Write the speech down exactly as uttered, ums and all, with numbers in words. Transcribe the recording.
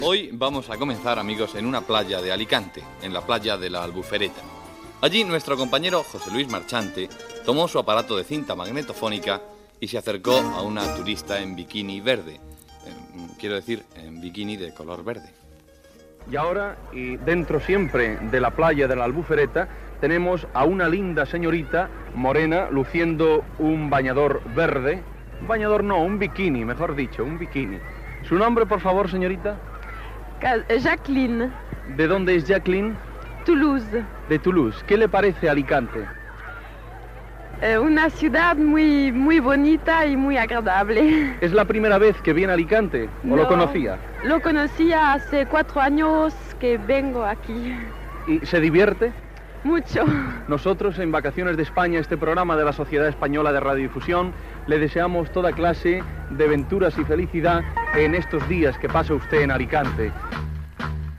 Hoy vamos a comenzar, amigos, en una playa de Alicante, en la playa de la Albufereta. Allí nuestro compañero José Luis Marchante tomó su aparato de cinta magnetofónica y se acercó a una turista en bikini verde. Eh, quiero decir, en bikini de color verde. Y ahora, y dentro siempre de la playa de la Albufereta, tenemos a una linda señorita morena luciendo un bañador verde. Un bañador no, un bikini, mejor dicho, un bikini. ¿Su nombre, por favor, señorita? Jacqueline. ¿De dónde es Jacqueline? Toulouse. De Toulouse. ¿Qué le parece Alicante? Eh, una ciudad muy, muy bonita y muy agradable. ¿Es la primera vez que viene a Alicante o No, lo conocía? Lo conocía hace cuatro años que vengo aquí. ¿Y se divierte? Mucho. Nosotros, en Vacaciones de España, este programa de la Sociedad Española de Radiodifusión, le deseamos toda clase de aventuras y felicidad en estos días que pasa usted en Alicante.